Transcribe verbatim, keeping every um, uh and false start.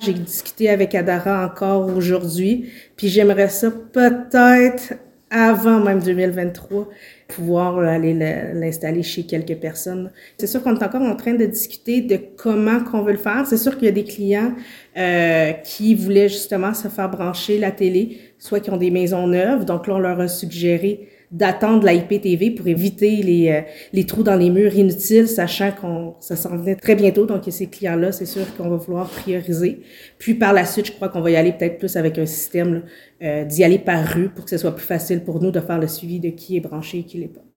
J'ai discuté avec Adara encore aujourd'hui, puis j'aimerais ça peut-être avant même deux mille vingt-trois, pouvoir aller l'installer chez quelques personnes. C'est sûr qu'on est encore en train de discuter de comment qu'on veut le faire. C'est sûr qu'il y a des clients euh, qui voulaient justement se faire brancher la télé, soit qui ont des maisons neuves, donc là on leur a suggéré d'attendre la I P T V pour éviter les, euh, les trous dans les murs inutiles, sachant qu'on ça s'en venait très bientôt. Donc, ces clients-là, c'est sûr qu'on va vouloir prioriser. Puis, par la suite, je crois qu'on va y aller peut-être plus avec un système là, euh, d'y aller par rue pour que ce soit plus facile pour nous de faire le suivi de qui est branché et qui l'est pas.